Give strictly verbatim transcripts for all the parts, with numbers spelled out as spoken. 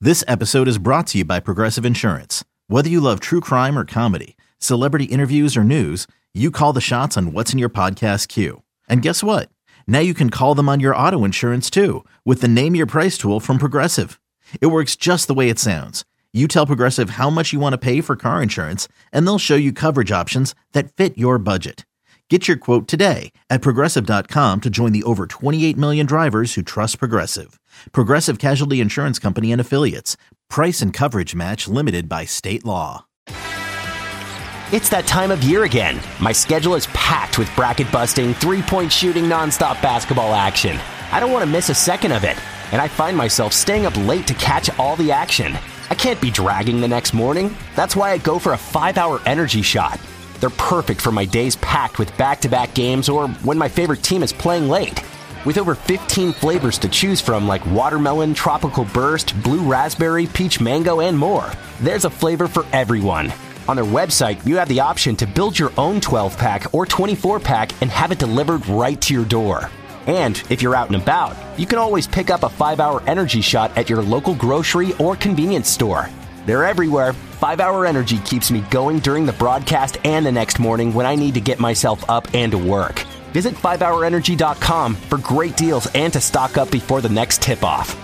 This episode is brought to you by Progressive Insurance. Whether you love true crime or comedy, celebrity interviews or news, you call the shots on what's in your podcast queue. And guess what? Now you can call them on your auto insurance too with the Name Your Price tool from Progressive. It works just the way it sounds. You tell Progressive how much you want to pay for car insurance, and they'll show you coverage options that fit your budget. Get your quote today at Progressive dot com to join the over twenty-eight million drivers who trust Progressive. Progressive Casualty Insurance Company and Affiliates. Price and coverage match limited by state law. It's that time of year again. My schedule is packed with bracket-busting, three-point shooting, nonstop basketball action. I don't want to miss a second of it, and I find myself staying up late to catch all the action. I can't be dragging the next morning. That's why I go for a five-hour energy shot. They're perfect for my days packed with back-to-back games or when my favorite team is playing late. With over fifteen flavors to choose from like watermelon, tropical burst, blue raspberry, peach mango, and more, there's a flavor for everyone. On their website, you have the option to build your own twelve-pack or twenty-four-pack and have it delivered right to your door. And if you're out and about, you can always pick up a five-hour energy shot at your local grocery or convenience store. They're everywhere. five-hour Energy keeps me going during the broadcast and the next morning when I need to get myself up and to work. Visit five hour energy dot com for great deals and to stock up before the next tip-off.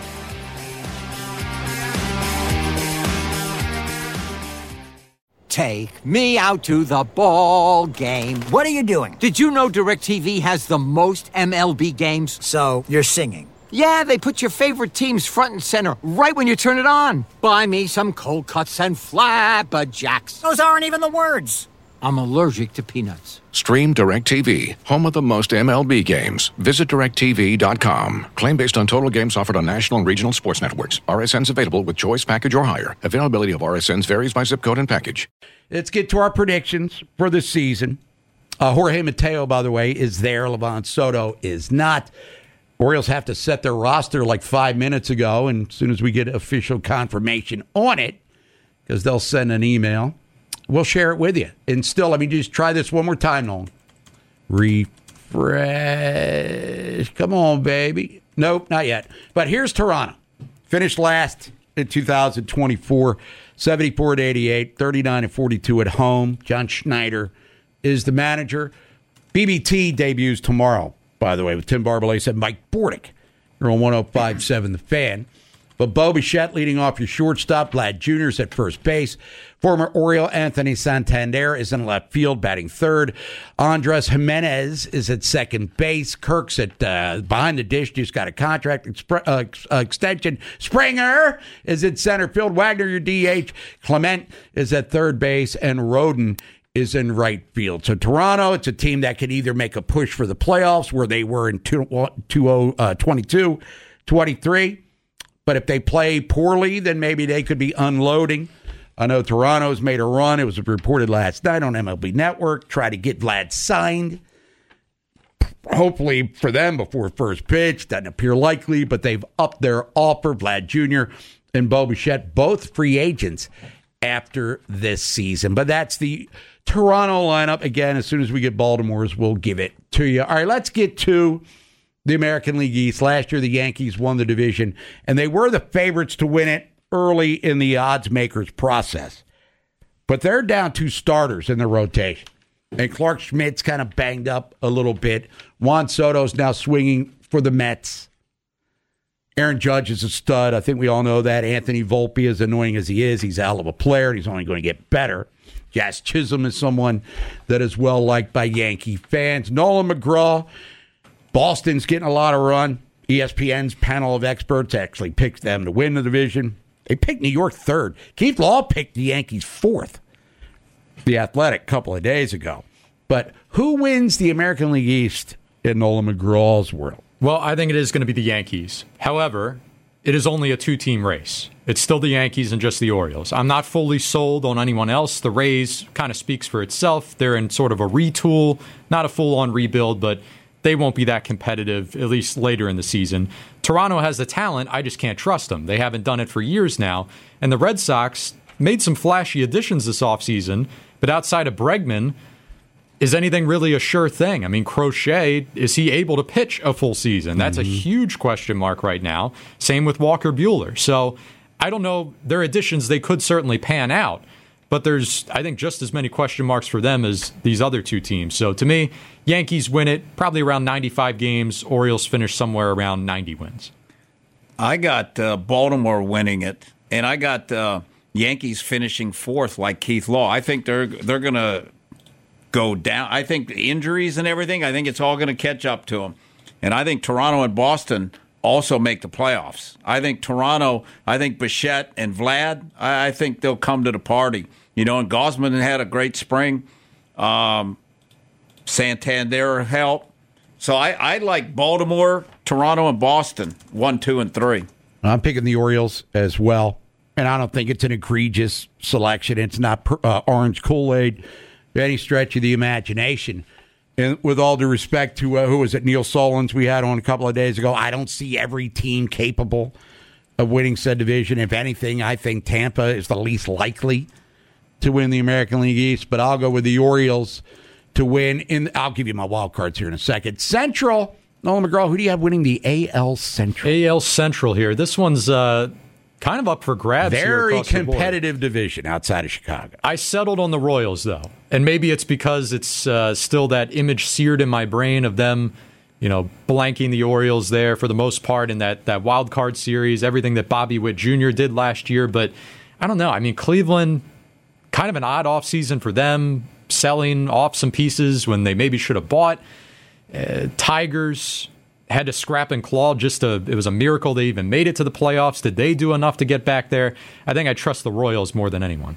Take me out to the ball game. What are you doing? Did you know DirecTV has the most M L B games? So, you're singing? Yeah, they put your favorite teams front and center right when you turn it on. Buy me some cold cuts and flapjacks. Those aren't even the words. I'm allergic to peanuts. Stream DirecTV, home of the most M L B games. Visit direct T V dot com. Claim based on total games offered on national and regional sports networks. R S Ns available with choice package or higher. Availability of R S Ns varies by zip code and package. Let's get to our predictions for the season. Uh, Jorge Mateo, by the way, is there. Levon Soto is not. Orioles have to set their roster like five minutes ago, and as soon as we get official confirmation on it, because they'll send an email, we'll share it with you. And still, let me just try this one more time, Nolan. Refresh. Come on, baby. Nope, not yet. But here's Toronto. Finished last in two thousand twenty-four, seventy-four to eighty-eight, thirty-nine and forty-two at home. John Schneider is the manager. B B T debuts tomorrow, by the way, with Tim Barbalet and Mike Bordick. You're on one oh five point seven The Fan. But Bo Bichette leading off your shortstop. Vlad Junior's at first base. Former Oriole Anthony Santander is in left field, batting third. Andres Jimenez is at second base. Kirk's at uh, behind the dish, just got a contract expre- uh, uh, extension. Springer is at center field. Wagner, your D H. Clement is at third base. And Roden is in right field. So Toronto, it's a team that could either make a push for the playoffs where they were in twenty-two twenty-three. But if they play poorly, then maybe they could be unloading. I know Toronto's made a run. It was reported last night on M L B Network. Try to get Vlad signed. Hopefully for them before first pitch. Doesn't appear likely, but they've upped their offer. Vlad Junior and Bo Bichette, both free agents after this season. But that's the Toronto lineup. Again, as soon as we get Baltimore's, we'll give it to you. All right, let's get to the American League East. Last year, the Yankees won the division, and they were the favorites to win it early in the odds makers process. But they're down two starters in the rotation. And Clark Schmidt's kind of banged up a little bit. Juan Soto's now swinging for the Mets. Aaron Judge is a stud. I think we all know that. Anthony Volpe, as annoying as he is, he's a hell of a player, and he's only going to get better. Jazz Chisholm is someone that is well liked by Yankee fans. Nolan McGraw, Boston's getting a lot of run. E S P N's panel of experts actually picked them to win the division. They picked New York third. Keith Law picked the Yankees fourth. The Athletic a couple of days ago. But who wins the American League East in Nolan McGraw's world? Well, I think it is going to be the Yankees. However, it is only a two-team race. It's still the Yankees and just the Orioles. I'm not fully sold on anyone else. The Rays kind of speaks for itself. They're in sort of a retool, not a full-on rebuild, but they won't be that competitive, at least later in the season. Toronto has the talent. I just can't trust them. They haven't done it for years now. And the Red Sox made some flashy additions this offseason, but outside of Bregman, is anything really a sure thing? I mean, Crochet, is he able to pitch a full season? That's mm-hmm. a huge question mark right now. Same with Walker Buehler. So I don't know. Their additions, they could certainly pan out. But there's, I think, just as many question marks for them as these other two teams. So to me, Yankees win it probably around ninety-five games. Orioles finish somewhere around ninety wins. I got uh, Baltimore winning it, and I got uh, Yankees finishing fourth like Keith Law. I think they're they're going to go down. I think the injuries and everything, I think it's all going to catch up to them. And I think Toronto and Boston also make the playoffs. I think Toronto, I think Bichette and Vlad, I, I think they'll come to the party. You know, and Gausman had a great spring. Um, Santander helped. So I, I like Baltimore, Toronto, and Boston, one, two, and three. I'm picking the Orioles as well. And I don't think it's an egregious selection. It's not uh, orange Kool-Aid by any stretch of the imagination. And with all due respect to, uh, who was it, Neil Solondz we had on a couple of days ago, I don't see every team capable of winning said division. If anything, I think Tampa is the least likely to win the American League East, but I'll go with the Orioles to win. In, I'll give you my wild cards here in a second. Central, Nolan McGraw, who do you have winning the A L Central? A L Central here. This one's uh, kind of up for grabs. Very here competitive division outside of Chicago. I settled on the Royals, though, and maybe it's because it's uh, still that image seared in my brain of them, you know, blanking the Orioles there for the most part in that that wild card series, everything that Bobby Witt Junior did last year. But I don't know. I mean, Cleveland, kind of an odd offseason for them, selling off some pieces when they maybe should have bought. Uh, Tigers had to scrap and claw just to, it was a miracle they even made it to the playoffs. Did they do enough to get back there? I think I trust the Royals more than anyone.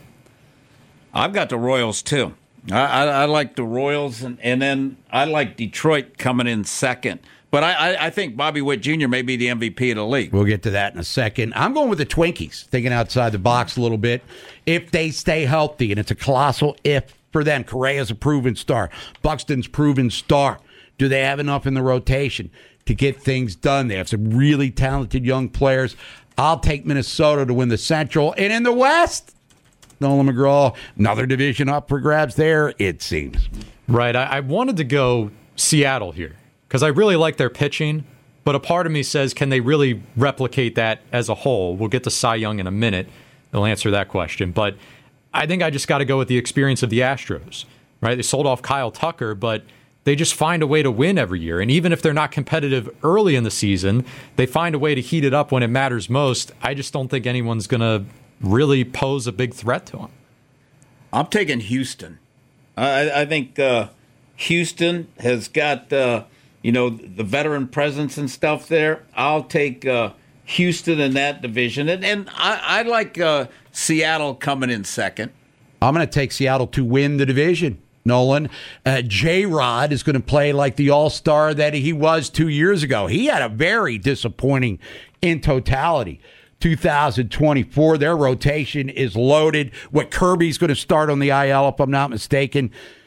I've got the Royals, too. I, I, I like the Royals, and, and then I like Detroit coming in second. But I, I, I think Bobby Witt Junior may be the M V P of the league. We'll get to that in a second. I'm going with the Twinkies, thinking outside the box a little bit. If they stay healthy, and it's a colossal if for them. Correa's a proven star. Buxton's proven star. Do they have enough in the rotation to get things done? They have some really talented young players. I'll take Minnesota to win the Central. And in the West, Nolan McGraw, another division up for grabs there, it seems. Right. I, I wanted to go Seattle here, because I really like their pitching, but a part of me says, can they really replicate that as a whole? We'll get to Cy Young in a minute. They'll answer that question. But I think I just got to go with the experience of the Astros, right? They sold off Kyle Tucker, but they just find a way to win every year. And even if they're not competitive early in the season, they find a way to heat it up when it matters most. I just don't think anyone's going to really pose a big threat to them. I'm taking Houston. I, I think uh, Houston has got... Uh, You know, the veteran presence and stuff there. I'll take uh, Houston in that division. And, and I, I like uh, Seattle coming in second. I'm going to take Seattle to win the division, Nolan. Uh, J-Rod is going to play like the all-star that he was two years ago. He had a very disappointing in totality. two thousand twenty-four, their rotation is loaded. What Kirby's going to start on the I L, if I'm not mistaken.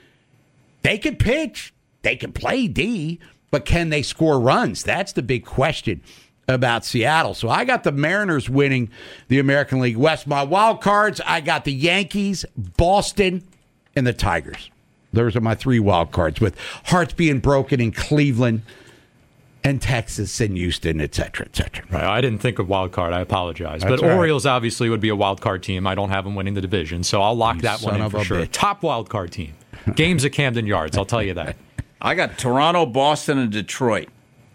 They can pitch. They can play D. But can they score runs? That's the big question about Seattle. So I got the Mariners winning the American League West. My wild cards, I got the Yankees, Boston, and the Tigers. Those are my three wild cards, with hearts being broken in Cleveland and Texas and Houston, et cetera, et cetera. Right, I didn't think of wild card. I apologize. That's but right. Orioles obviously would be a wild card team. I don't have them winning the division, so I'll lock You that one son in of for a sure. bitch. Top wild card team. Games at Camden Yards, I'll tell you that. I got Toronto, Boston, and Detroit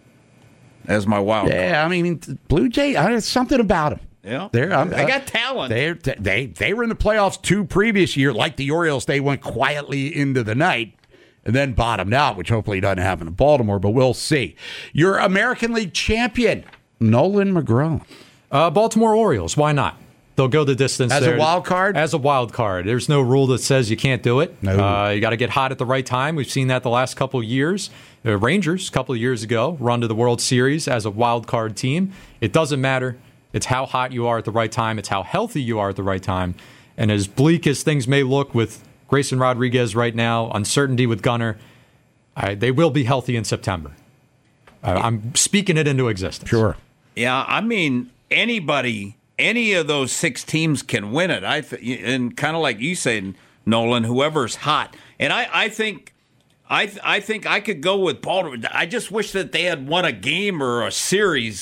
as my wild card. Yeah, I mean, Blue Jay, there's something about them. Yeah, They're, I'm, they got talent. They're, they they were in the playoffs two previous year, like the Orioles. They went quietly into the night and then bottomed out, which hopefully doesn't happen in Baltimore, but we'll see. Your American League champion, Nolan McGraw. Uh, Baltimore Orioles, why not? They'll go the distance. As there. a wild card? As a wild card. There's no rule that says you can't do it. No. Uh, you got to get hot at the right time. We've seen that the last couple of years. The Rangers, a couple of years ago, run to the World Series as a wild card team. It doesn't matter. It's how hot you are at the right time. It's how healthy you are at the right time. And as bleak as things may look with Grayson Rodriguez right now, uncertainty with Gunnar, I, they will be healthy in September. Uh, I'm speaking it into existence. Sure. Yeah, I mean, anybody, any of those six teams can win it. I th- and kind of like you said, Nolan, whoever's hot. And I, I think, I, th- I think I could go with Baltimore. I just wish that they had won a game or a series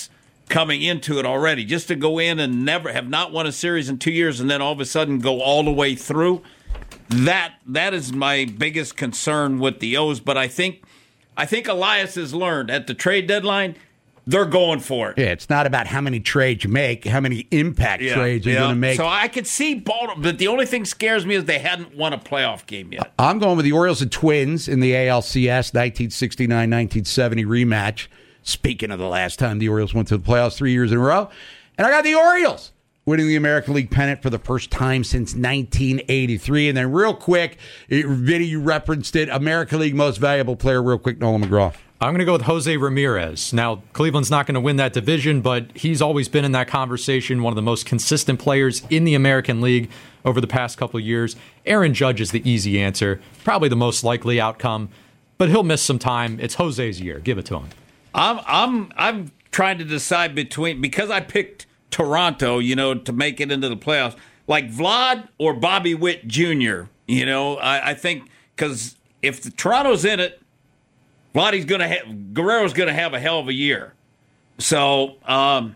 coming into it already. Just to go in and never have not won a series in two years and then all of a sudden go all the way through, that that is my biggest concern with the O's. But I think I think Elias has learned at the trade deadline, they're going for it. Yeah, it's not about how many trades you make, how many impact Yeah, trades you're yeah. going to make. So I could see Baltimore, but the only thing scares me is they hadn't won a playoff game yet. I'm going with the Orioles and Twins in the A L C S nineteen sixty-nine nineteen seventy rematch. Speaking of the last time the Orioles went to the playoffs three years in a row. And I got the Orioles winning the American League pennant for the first time since nineteen eighty-three. And then real quick, it, Vinny, you referenced it, American League most valuable player, real quick, Nolan McGraw. I'm going to go with Jose Ramirez. Now, Cleveland's not going to win that division, but he's always been in that conversation, one of the most consistent players in the American League over the past couple of years. Aaron Judge is the easy answer, probably the most likely outcome, but he'll miss some time. It's Jose's year. Give it to him. I'm I'm I'm trying to decide between, because I picked Toronto, you know, to make it into the playoffs, like Vlad or Bobby Witt Junior You know, I, I think because if the Toronto's in it, Vladdy's gonna have Guerrero's gonna have a hell of a year. So um,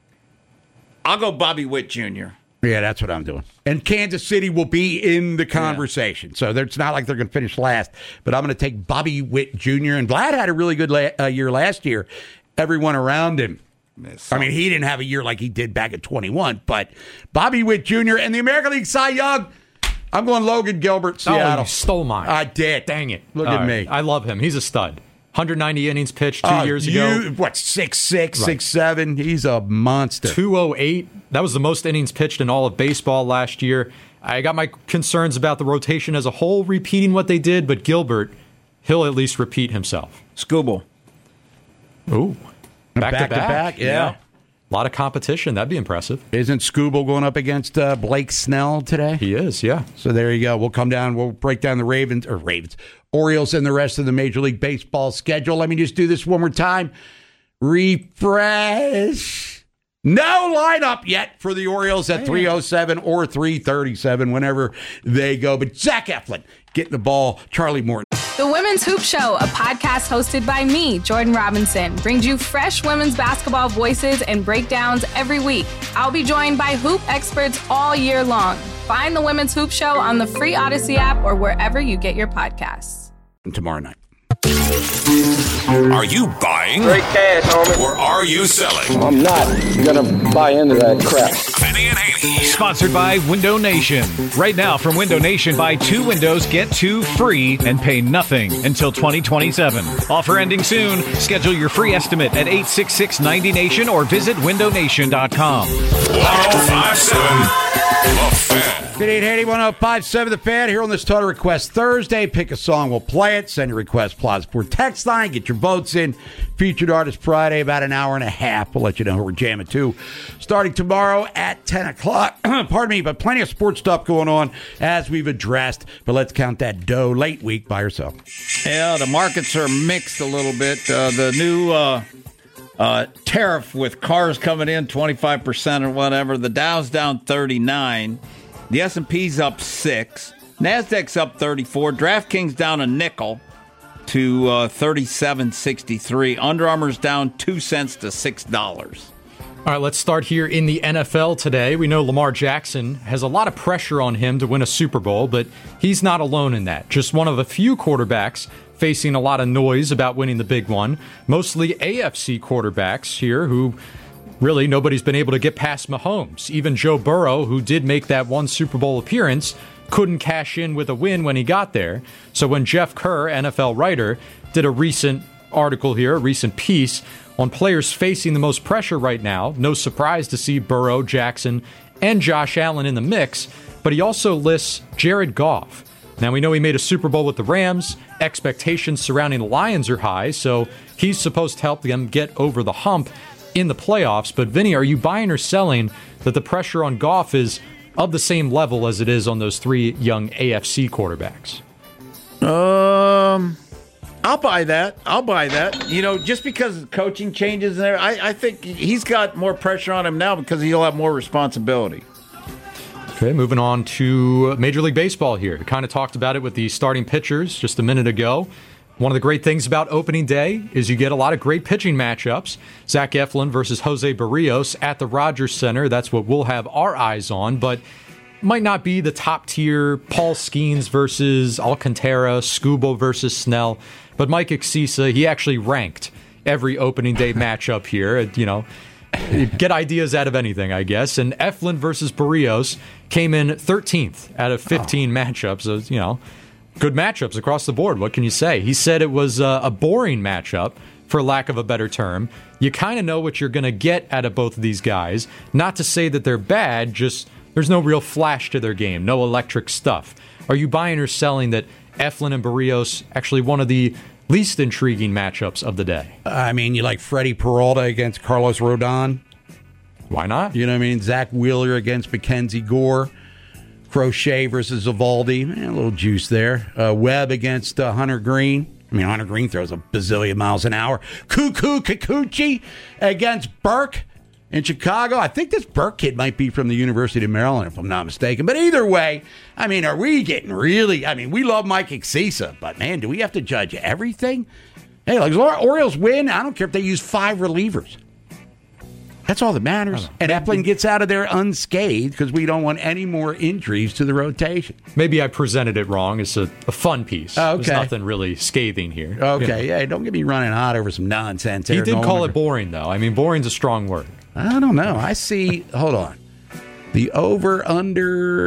I'll go Bobby Witt Junior Yeah, that's what I'm doing. And Kansas City will be in the conversation. Yeah. So it's not like they're going to finish last. But I'm going to take Bobby Witt Junior And Vlad had a really good la- uh, year last year. Everyone around him. I mean, he didn't have a year like he did back at twenty-one. But Bobby Witt Junior and the American League Cy Young, I'm going Logan Gilbert, Seattle. Oh, you stole mine. I did. Dang it. Look All at right. me. I love him. He's a stud. one hundred ninety innings pitched two Uh, years you, ago. What, six six, Right. six seven? He's a monster. two oh eight. That was the most innings pitched in all of baseball last year. I got my concerns about the rotation as a whole repeating what they did, but Gilbert, he'll at least repeat himself. Scooble. Ooh. Back, Back to to back. back, yeah. A lot of competition. That'd be impressive. Isn't Scooble going up against uh, Blake Snell today? He is, yeah. So there you go. We'll come down. We'll break down the Ravens or Ravens, Orioles, and the rest of the Major League Baseball schedule. Let me just do this one more time. Refresh. No lineup yet for the Orioles at three oh seven or three thirty-seven, whenever they go. But Zach Eflin getting the ball. Charlie Morton. The Women's Hoop Show, a podcast hosted by me, Jordan Robinson, brings you fresh women's basketball voices and breakdowns every week. I'll be joined by hoop experts all year long. Find the Women's Hoop Show on the free Odyssey app or wherever you get your podcasts. And tomorrow night. Are you buying? Great cash, homie. Or are you selling? I'm not gonna buy into that crap. Vinny and Haney. Sponsored by Window Nation. Right now from Window Nation, buy two windows, get two free, and pay nothing until twenty twenty-seven. Offer ending soon. Schedule your free estimate at eight six six ninety nation or visit window nation dot com. one oh five seven The Fan. Good eight eighty, one oh five point seven The Fan here on this Total Request Thursday. Pick a song, we'll play it. Send your request, Plaza Sport text line. Get your votes in. Featured Artist Friday, about an hour and a half. We'll let you know who we're jamming to. Starting tomorrow at ten o'clock. Pardon me, but plenty of sports stuff going on as we've addressed. But let's count that dough. Late week by yourself. Yeah, the markets are mixed a little bit. Uh, the new uh, uh, tariff with cars coming in twenty-five percent or whatever. The Dow's down thirty-nine. The S and P's up six. NASDAQ's up thirty-four. DraftKings down a nickel to uh, thirty-seven sixty-three. Under Armour's down two cents to six dollars. All right, let's start here in the N F L today. We know Lamar Jackson has a lot of pressure on him to win a Super Bowl, but he's not alone in that. Just one of a few quarterbacks facing a lot of noise about winning the big one. Mostly A F C quarterbacks here who really nobody's been able to get past Mahomes. Even Joe Burrow, who did make that one Super Bowl appearance, couldn't cash in with a win when he got there. So when Jeff Kerr, N F L writer, did a recent article here, a recent piece on players facing the most pressure right now, no surprise to see Burrow, Jackson, and Josh Allen in the mix, but he also lists Jared Goff. Now, we know he made a Super Bowl with the Rams. Expectations surrounding the Lions are high, so he's supposed to help them get over the hump in the playoffs. But, Vinny, are you buying or selling that the pressure on Goff is of the same level as it is on those three young A F C quarterbacks? Um, I'll buy that. I'll buy that. You know, just because coaching changes there, I, I think he's got more pressure on him now because he'll have more responsibility. Okay, moving on to Major League Baseball here. Kind of talked about it with the starting pitchers just a minute ago. One of the great things about opening day is you get a lot of great pitching matchups. Zach Eflin versus Jose Barrios at the Rogers Center. That's what we'll have our eyes on, but might not be the top tier Paul Skeens versus Alcantara, Skubal versus Snell. But Mike Axisa, he actually ranked every opening day matchup here. You know, get ideas out of anything, I guess. And Eflin versus Barrios came in thirteenth out of fifteen oh. matchups. So, you know, good matchups across the board. What can you say? He said it was a, a boring matchup, for lack of a better term. You kind of know what you're going to get out of both of these guys. Not to say that they're bad, just there's no real flash to their game, no electric stuff. Are you buying or selling that Eflin and Barrios actually one of the least intriguing matchups of the day? I mean, you like Freddie Peralta against Carlos Rodon? Why not? You know what I mean? Zach Wheeler against Mackenzie Gore. Crochet versus Evaldi. Eh, a little juice there. Uh, Webb against uh, Hunter Green. I mean, Hunter Green throws a bazillion miles an hour. Cuckoo Kikuchi against Burke in Chicago. I think this Burke kid might be from the University of Maryland, if I'm not mistaken. But either way, I mean, are we getting really... I mean, we love Mike Axisa, but, man, do we have to judge everything? Hey, like, Orioles win. I don't care if they use five relievers. That's all that matters. And Eflin gets out of there unscathed because we don't want any more injuries to the rotation. Maybe I presented it wrong. It's a, a fun piece. Okay. There's nothing really scathing here. Okay, you know. Yeah, don't get me running hot over some nonsense. He did no call longer. it boring, though. I mean, boring's a strong word. I don't know. I see, hold on. The over-under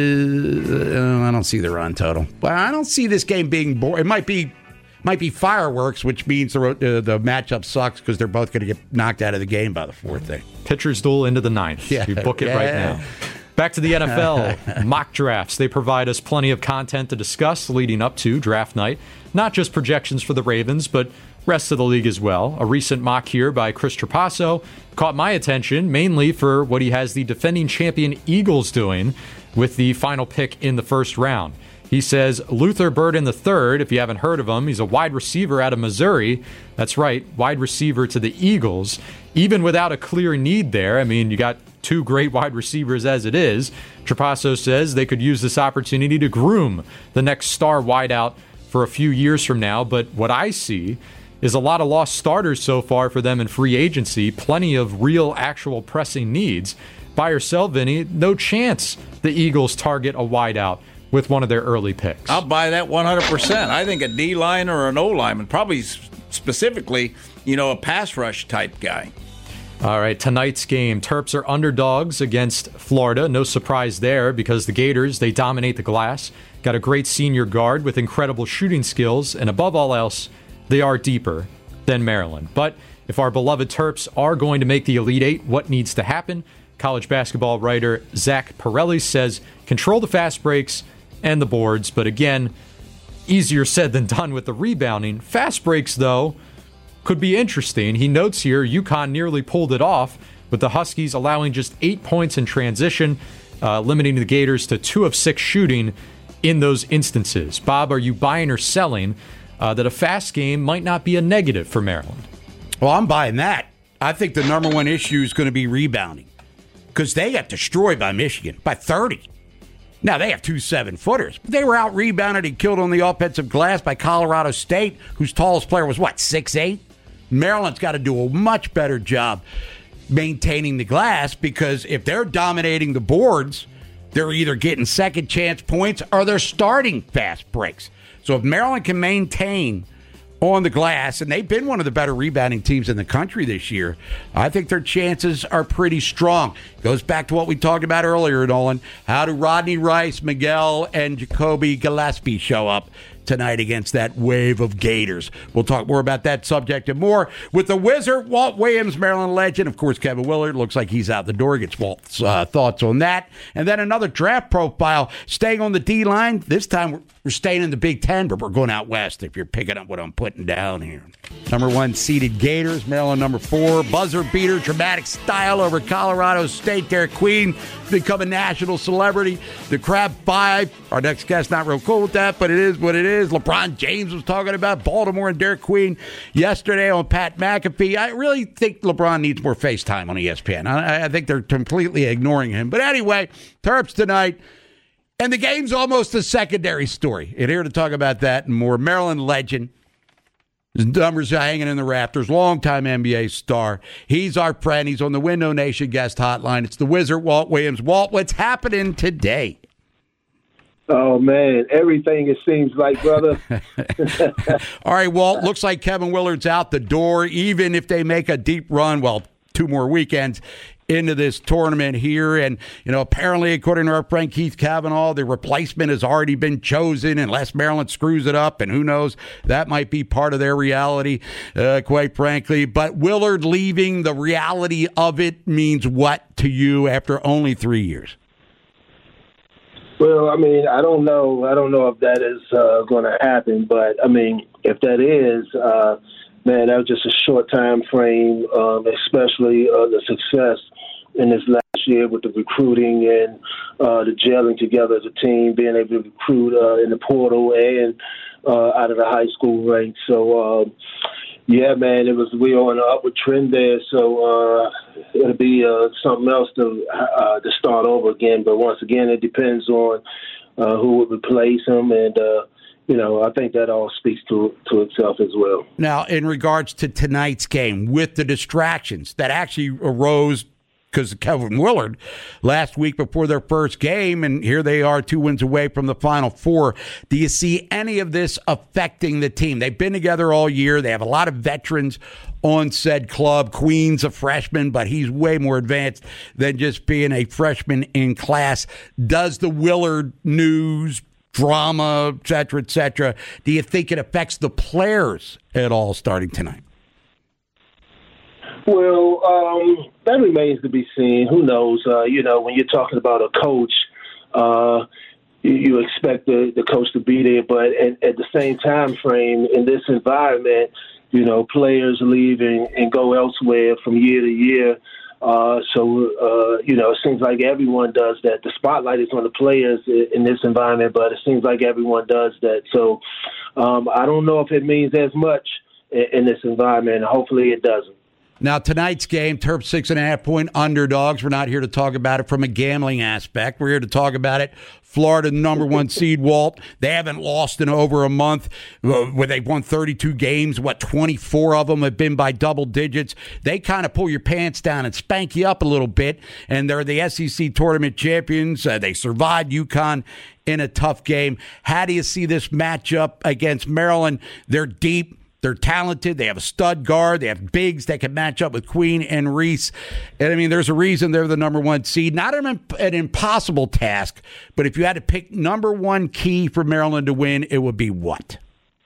is, uh, I don't see the run total. But I don't see this game being boring. It might be might be fireworks, which means the, uh, the matchup sucks because they're both going to get knocked out of the game by the fourth thing. Pitcher's duel into the ninth. Yeah. You book it yeah. right now. Back to the N F L. Mock drafts. They provide us plenty of content to discuss leading up to draft night. Not just projections for the Ravens, but rest of the league as well. A recent mock here by Chris Trapasso caught my attention mainly for what he has the defending champion Eagles doing with the final pick in the first round. He says Luther Burden the third, if you haven't heard of him, he's a wide receiver out of Missouri. That's right, wide receiver to the Eagles. Even without a clear need there, I mean, you got two great wide receivers as it is. Trapasso says they could use this opportunity to groom the next star wideout for a few years from now. But what I see is a lot of lost starters so far for them in free agency, plenty of real, actual pressing needs. Buy or sell, Vinny, no chance the Eagles target a wideout with one of their early picks. I'll buy that one hundred percent. I think a D-line or an O-lineman, probably specifically, you know, a pass rush type guy. All right, tonight's game, Terps are underdogs against Florida. No surprise there because the Gators, they dominate the glass. Got a great senior guard with incredible shooting skills, and above all else, they are deeper than Maryland. But if our beloved Terps are going to make the Elite Eight, what needs to happen? College basketball writer Zach Pirelli says control the fast breaks and the boards. But again, easier said than done with the rebounding. Fast breaks, though, could be interesting. He notes here UConn nearly pulled it off with the Huskies allowing just eight points in transition, uh, limiting the Gators to two of six shooting in those instances. Bob, are you buying or selling uh, that a fast game might not be a negative for Maryland? Well, I'm buying that. I think the number one issue is going to be rebounding because they got destroyed by Michigan by thirty. Now, they have two seven-footers, but they were out-rebounded and killed on the offensive glass by Colorado State, whose tallest player was, what, six eight? Maryland's got to do a much better job maintaining the glass because if they're dominating the boards, they're either getting second-chance points or they're starting fast breaks. So if Maryland can maintain on the glass, and they've been one of the better rebounding teams in the country this year, I think their chances are pretty strong. Goes back to what we talked about earlier, Nolan. How do Rodney Rice, Miguel, and Jacoby Gillespie show up tonight against that wave of Gators? We'll talk more about that subject and more with the Wizard, Walt Williams, Maryland legend. Of course, Kevin Willard looks like he's out the door. Gets Walt's uh, thoughts on that. And then another draft profile. Staying on the D-line. This time we're, we're staying in the Big Ten, but we're going out west if you're picking up what I'm putting down here. Number one seeded Gators, Maryland number four. Buzzer beater, dramatic style over Colorado State. Derek Queen become a national celebrity. The Crab Five. Our next guest not real cool with that, but it is what it is. LeBron James was talking about Baltimore and Derek Queen yesterday on Pat McAfee. I really think LeBron needs more FaceTime on E S P N. I, I think they're completely ignoring him. But anyway, Terps tonight. And the game's almost a secondary story. And here to talk about that and more, Maryland legend, His numbers are hanging in the rafters. Longtime N B A star. He's our friend. He's on the Window Nation guest hotline. It's the Wizard, Walt Williams. Walt, what's happening today? Oh, man, everything it seems like, brother. All right, Walt, looks like Kevin Willard's out the door, even if they make a deep run, well, two more weekends into this tournament here. And, you know, apparently, according to our friend Keith Kavanaugh, the replacement has already been chosen unless Maryland screws it up. And who knows, that might be part of their reality, uh, quite frankly. But Willard leaving, the reality of it means what to you after only three years? Well, I mean, I don't know. I don't know if that is uh, going to happen. But, I mean, if that is, uh, man, that was just a short time frame, um, especially uh, the success in this last year with the recruiting and uh, the gelling together as a team, being able to recruit uh, in the portal and uh, out of the high school ranks. So, uh, yeah, man, it was we were on an upward trend there. So uh, it'll be uh, something else to uh, to start over again. But once again, it depends on uh, who would replace him, and uh, you know, I think that all speaks to to itself as well. Now, in regards to tonight's game, with the distractions that actually arose because of Kevin Willard last week before their first game, and here they are two wins away from the Final Four. Do you see any of this affecting the team? They've been together all year. They have a lot of veterans on said club. Queen's a freshman, but he's way more advanced than just being a freshman in class. Does the Willard news, drama, et cetera, et cetera, do you think it affects the players at all starting tonight? Well, um, that remains to be seen. Who knows? Uh, you know, when you're talking about a coach, uh, you, you expect the, the coach to be there. But at, at the same time frame, in this environment, you know, players leave and, and go elsewhere from year to year. Uh, so, uh, you know, it seems like everyone does that. The spotlight is on the players in, in this environment, but it seems like everyone does that. So um, I don't know if it means as much in, in this environment. Hopefully it doesn't. Now, tonight's game, Terps six and a half point underdogs. We're not here to talk about it from a gambling aspect. We're here to talk about it. Florida, number one seed, Walt. They haven't lost in over a month. Where they've won thirty-two games. What, twenty-four of them have been by double digits. They kind of pull your pants down and spank you up a little bit. And they're the S E C tournament champions. Uh, they survived UConn in a tough game. How do you see this matchup against Maryland? They're deep. They're talented. They have a stud guard. They have bigs that can match up with Queen and Reese. And, I mean, there's a reason they're the number one seed. Not an, an impossible task, but if you had to pick number one key for Maryland to win, it would be what?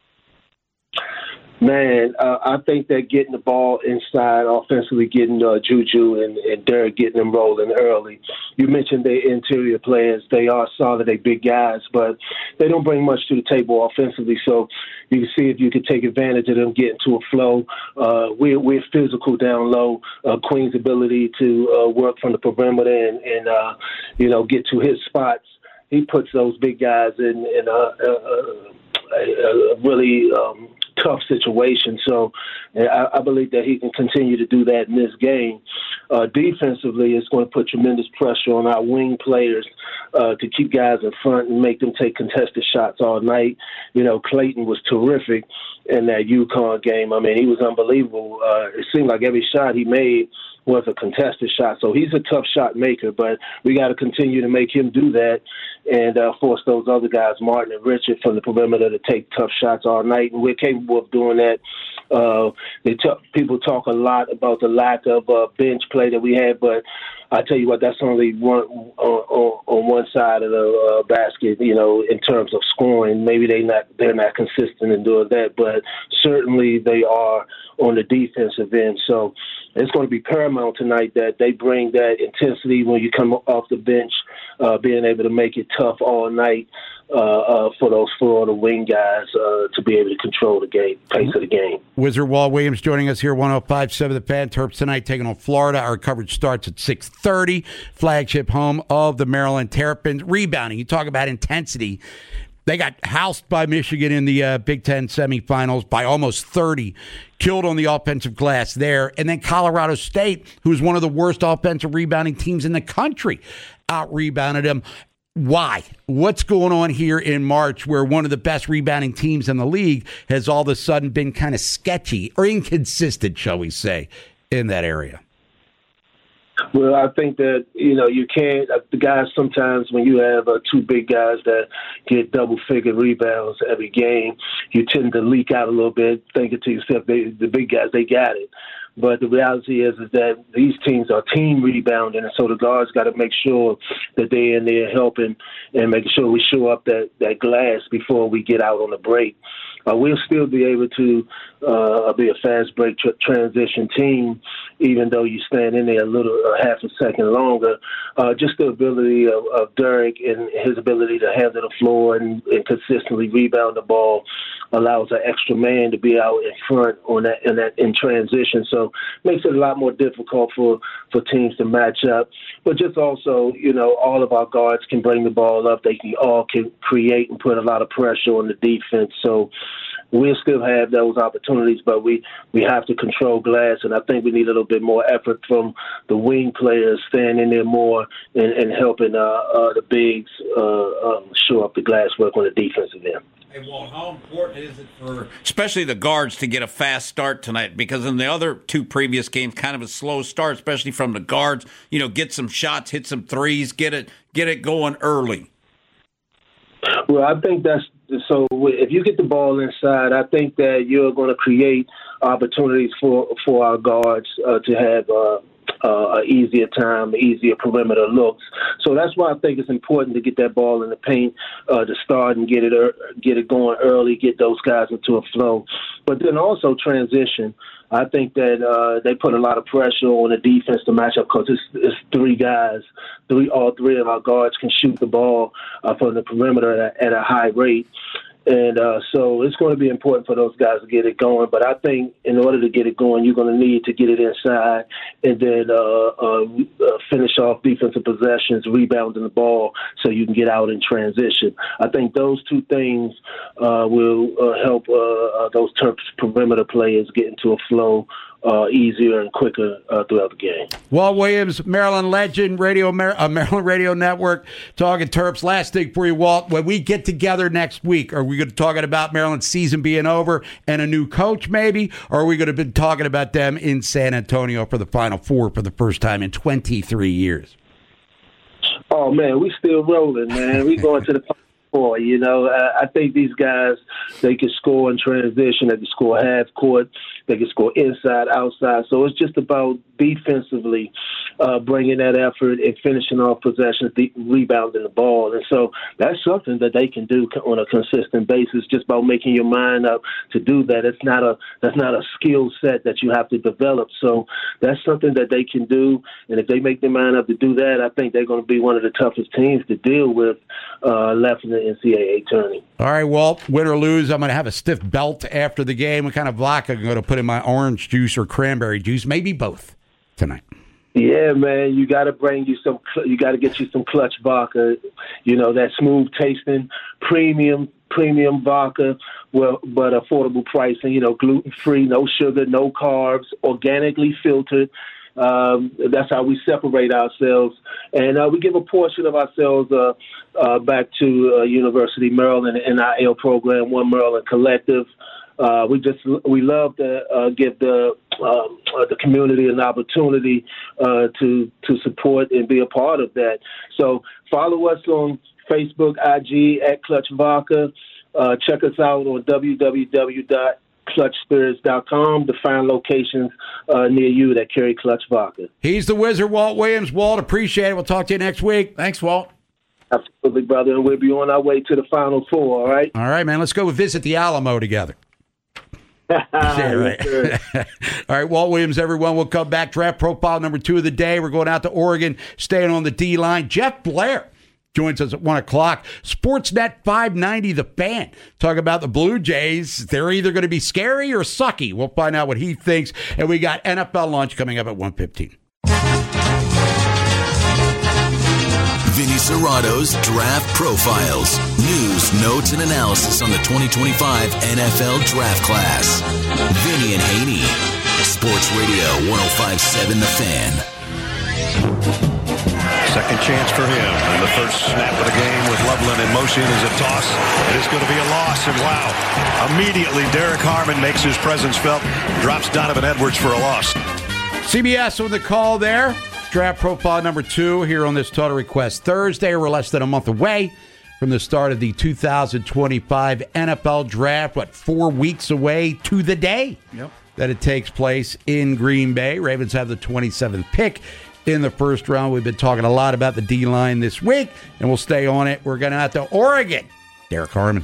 Man, uh, I think that getting the ball inside, offensively getting uh, Juju and, and Derek getting them rolling early. You mentioned the interior players. They are solid, they big guys, but they don't bring much to the table offensively. So you can see if you could take advantage of them getting to a flow. Uh, we're, we're physical down low. Uh, Queen's ability to uh, work from the perimeter and, and uh, you know, get to his spots. He puts those big guys in, in a, a, a, a really um, – tough situation. So I, I believe that he can continue to do that in this game. Uh, defensively, it's going to put tremendous pressure on our wing players uh, to keep guys in front and make them take contested shots all night. You know, Clayton was terrific in that UConn game. I mean, he was unbelievable. Uh, it seemed like every shot he made was a contested shot. So he's a tough shot maker, but we got to continue to make him do that and uh, force those other guys, Martin and Richard, from the perimeter to take tough shots all night. And we're capable of doing that. Uh, they t- people talk a lot about the lack of uh, bench play that we had, but I tell you what, that's only one on, on, on one side of the uh, basket. You know, in terms of scoring, maybe they not they're not consistent in doing that, but certainly they are on the defensive end. So it's going to be paramount tonight that they bring that intensity when you come off the bench, uh, being able to make it tough all night uh, uh, for those Florida wing guys uh, to be able to control the game, pace of the game. Wizard Walt Williams joining us here, one oh five point seven The Fan. Terps tonight taking on Florida. Our coverage starts at six thirty, flagship home of the Maryland Terrapins. Rebounding, you talk about intensity. They got housed by Michigan in the uh, Big Ten semifinals by almost thirty, killed on the offensive glass there. And then Colorado State, who's one of the worst offensive rebounding teams in the country, out-rebounded them. Why? What's going on here in March where one of the best rebounding teams in the league has all of a sudden been kind of sketchy or inconsistent, shall we say, in that area? Well, I think that, you know, you can't, uh, the guys sometimes when you have uh, two big guys that get double-figure rebounds every game, you tend to leak out a little bit, thinking to yourself, they, the big guys, they got it. But the reality is is that these teams are team rebounding, and so the guards got to make sure that they're in there helping and making sure we show up that, that glass before we get out on the break. Uh, we'll still be able to uh, be a fast break tr- transition team, even though you stand in there a little, uh, half a second longer. Uh, just the ability of, of Derek and his ability to handle the floor and, and consistently rebound the ball allows an extra man to be out in front on that in that in transition. So makes it a lot more difficult for, for teams to match up. But just also, you know, all of our guards can bring the ball up. They can all can create and put a lot of pressure on the defense. So we'll still have those opportunities, but we, we have to control glass, and I think we need a little bit more effort from the wing players staying in there more and, and helping uh, uh, the bigs uh, um, show up the glass work on the defensive end. Hey, Walt, how important is it for especially the guards to get a fast start tonight? Because in the other two previous games, kind of a slow start, especially from the guards. You know, get some shots, hit some threes, get it, get it going early. Well, I think that's so. If you get the ball inside, I think that you're going to create opportunities for for our guards uh, to have uh, uh, an easier time, easier perimeter looks. So that's why I think it's important to get that ball in the paint uh, to start and get it er- get it going early, get those guys into a flow. But then also transition. I think that uh, they put a lot of pressure on the defense to match up because it's, it's three guys. Three, all three of our guards can shoot the ball uh, from the perimeter at a, at a high rate. And uh, so it's going to be important for those guys to get it going. But I think in order to get it going, you're going to need to get it inside and then uh, uh, uh, finish off defensive possessions, rebounding the ball so you can get out in transition. I think those two things uh, will uh, help uh, uh, those Terps perimeter players get into a flow Uh, easier and quicker uh, throughout the game. Walt Williams, Maryland legend, Radio Mar- uh, Maryland Radio Network, talking Terps. Last thing for you, Walt. When we get together next week, are we going to be talking about Maryland's season being over and a new coach, maybe? Or are we going to be talking about them in San Antonio for the Final Four for the first time in twenty-three years? Oh, man, we still rolling, man. We going to the Final Four, you know. I, I think these guys, they can score in transition. They can score half court. They can score inside, outside. So it's just about defensively uh, bringing that effort and finishing off possessions, de- rebounding the ball. And so that's something that they can do on a consistent basis, just about making your mind up to do that. It's not a that's not a skill set that you have to develop. So that's something that they can do. And if they make their mind up to do that, I think they're going to be one of the toughest teams to deal with uh, left in the N C double A tourney. All right, Walt, win or lose, I'm going to have a stiff belt after the game. What kind of vodka I'm going to put in my orange juice or cranberry juice? Maybe both tonight. Yeah, man, you got to bring you some. You got to get you some Clutch vodka. You know, that smooth tasting, premium, premium vodka, well, but affordable pricing. You know, gluten free, no sugar, no carbs, organically filtered. Um, that's how we separate ourselves, and uh, we give a portion of ourselves uh, uh, back to uh, University of Maryland N I L program, One Maryland Collective. Uh, we just we love to uh, give the um, uh, the community an opportunity uh, to to support and be a part of that. So follow us on Facebook, I G at Clutch Vodka. Uh, check us out on w w w dot clutch spirits dot com to find locations uh, near you that carry Clutch Vodka. He's the wizard, Walt Williams. Walt, appreciate it. We'll talk to you next week. Thanks, Walt. Absolutely, brother, and we'll be on our way to the Final Four, all right? All right, man. Let's go visit the Alamo together. Yeah, right. All right, Walt Williams, everyone. We'll come back. Draft profile number two of the day. We're going out to Oregon, staying on the D line. Jeff Blair joins us at one o'clock. Sportsnet five ninety, The Fan. Talk about the Blue Jays. They're either going to be scary or sucky. We'll find out what he thinks. And we got N F L lunch coming up at one fifteen. Vinny Serrato's Draft Profiles. News, notes, and analysis on the twenty twenty-five N F L Draft Class. Vinny and Haney. Sports Radio one oh five point seven The Fan. Second chance for him. And the first snap of the game with Loveland in motion is a toss. It is going to be a loss. And wow, immediately Derek Harmon makes his presence felt. Drops Donovan Edwards for a loss. C B S on the call there. Draft profile number two here on this Total Request Thursday. We're less than a month away from the start of the two thousand twenty-five N F L Draft. What, four weeks away to the day yep. that it takes place in Green Bay. Ravens have the twenty-seventh pick in the first round. We've been talking a lot about the D-line this week, and we'll stay on it. We're going to have to Oregon. Derek Harmon.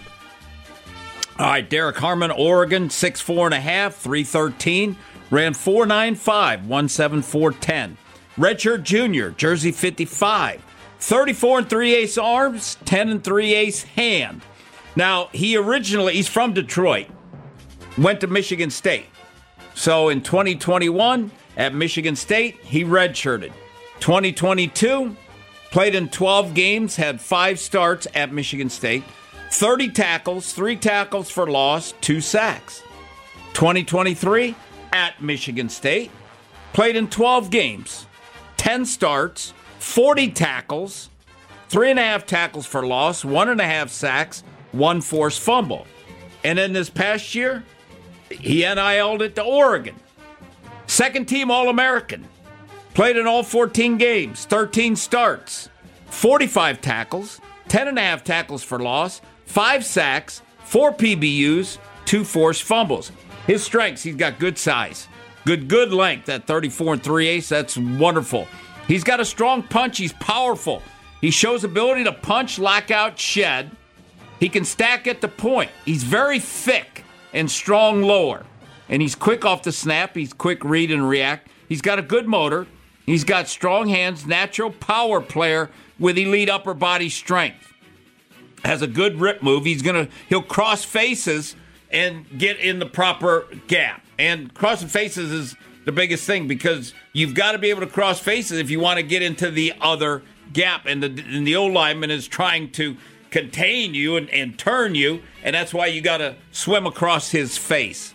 All right, Derek Harmon, Oregon, six four and a half, three thirteen, ran four nine five, one seven four ten. Redshirt Junior, Jersey fifty-five, thirty-four and three eighths arms, ten and three eighths hand. Now, he originally, he's from Detroit, went to Michigan State. So in twenty twenty-one, at Michigan State, he redshirted. twenty twenty-two, played in twelve games, had five starts at Michigan State, thirty tackles, three tackles for loss, two sacks. twenty twenty-three, at Michigan State, played in twelve games, ten starts, forty tackles, three and a half tackles for loss, one and a half sacks, one forced fumble. And then this past year, he N I L'd it to Oregon. Second team All-American. Played in all fourteen games, thirteen starts, forty-five tackles, ten and a half tackles for loss, five sacks, four P B Us, two forced fumbles. His strengths, he's got good size, good, good length at thirty-four and three eighths. That's wonderful. He's got a strong punch. He's powerful. He shows ability to punch, lock out, shed. He can stack at the point. He's very thick and strong lower. And he's quick off the snap. He's quick read and react. He's got a good motor. He's got strong hands, natural power player with elite upper body strength. Has a good rip move. He's gonna he'll cross faces and get in the proper gap. And crossing faces is the biggest thing because you've got to be able to cross faces if you want to get into the other gap. And the and the O lineman is trying to contain you and, and turn you, and that's why you got to swim across his face.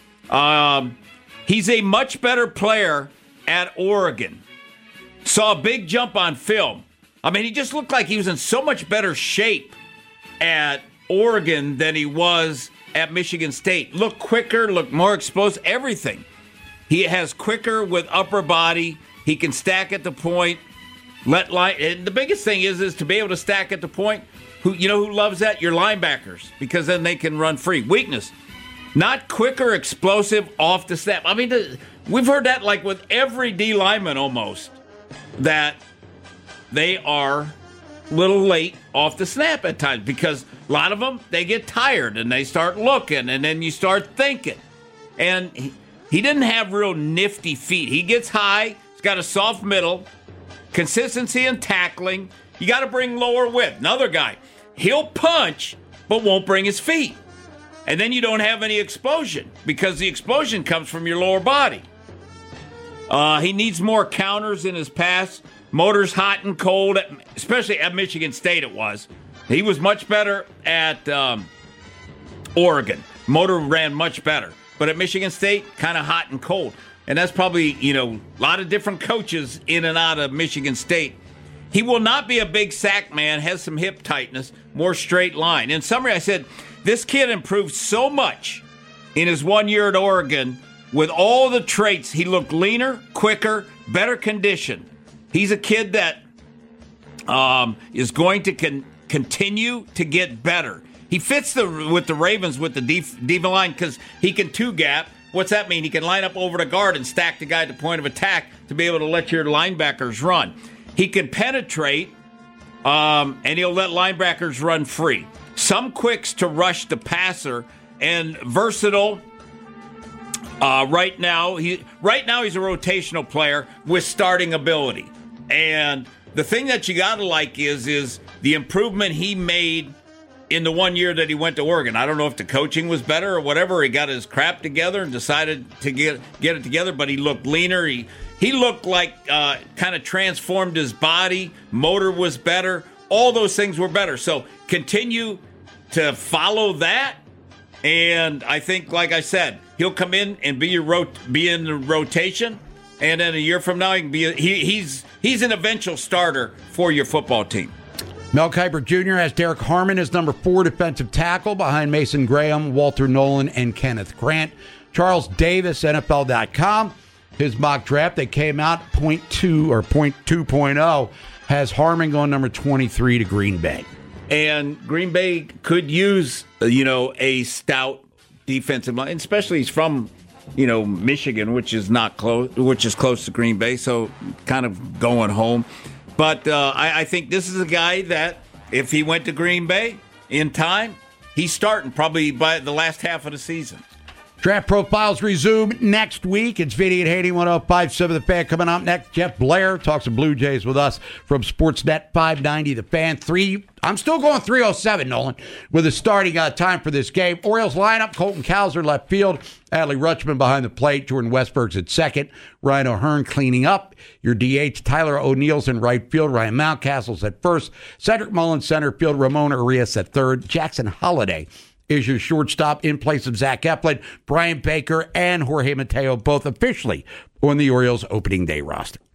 Um, he's a much better player at Oregon. Saw a big jump on film. I mean, he just looked like he was in so much better shape at Oregon than he was at Michigan State. Looked quicker, looked more explosive, everything. He has quicker with upper body. He can stack at the point. Let line. And the biggest thing is, is to be able to stack at the point. Who you know who loves that? Your linebackers, because then they can run free. Weakness. Not quicker, explosive, off the snap. I mean, the, we've heard that like with every D lineman almost, that they are a little late off the snap at times because a lot of them, they get tired and they start looking and then you start thinking. And he, he didn't have real nifty feet. He gets high. He's got a soft middle, consistency in tackling. You got to bring lower width. Another guy, he'll punch but won't bring his feet. And then you don't have any explosion because the explosion comes from your lower body. Uh, he needs more counters in his pass. Motor's hot and cold, at, especially at Michigan State it was. He was much better at um, Oregon. Motor ran much better. But at Michigan State, kind of hot and cold. And that's probably, you know, a lot of different coaches in and out of Michigan State. He will not be a big sack man, has some hip tightness, more straight line. In summary, I said, this kid improved so much in his one year at Oregon with all the traits. He looked leaner, quicker, better conditioned. He's a kid that um, is going to con- continue to get better. He fits the with the Ravens with the defensive line because he can two-gap. What's that mean? He can line up over the guard and stack the guy at the point of attack to be able to let your linebackers run. He can penetrate, um, and he'll let linebackers run free. Some quicks to rush the passer, and versatile. Uh, right now, he right now he's a rotational player with starting ability. And the thing that you gotta like is is the improvement he made in the one year that he went to Oregon. I don't know if the coaching was better or whatever. He got his crap together and decided to get get it together, but he looked leaner. He he looked like uh, kind of transformed his body. Motor was better. All those things were better. So continue to follow that. And I think, like I said, he'll come in and be your rot- be in the rotation. And then a year from now, he can be a, he, he's he's an eventual starter for your football team. Mel Kiper Junior has Derek Harmon as number four defensive tackle behind Mason Graham, Walter Nolan, and Kenneth Grant. Charles Davis, N F L dot com, his mock draft that came out point two or point two point oh has Harmon going number twenty-three to Green Bay. And Green Bay could use, you know, a stout defensive line, especially he's from, you know, Michigan, which is not close, which is close to Green Bay, so kind of going home. But uh, I, I think this is a guy that if he went to Green Bay in time, he's starting probably by the last half of the season. Draft Profiles resume next week. It's Vinny and Haney, one oh five point seven The Fan. Coming up next, Jeff Blair talks of Blue Jays with us from Sportsnet five ninety The Fan. Three, I'm still going three oh seven, Nolan, with the starting uh, time for this game. Orioles lineup, Colton Cowser left field, Adley Rutschman behind the plate, Jordan Westberg's at second, Ryan O'Hearn cleaning up. Your D H, Tyler O'Neill's in right field, Ryan Mountcastle's at first, Cedric Mullins center field, Ramon Arias at third, Jackson Holliday is your shortstop in place of Zach Eflin. Brian Baker and Jorge Mateo both officially on the Orioles opening day roster.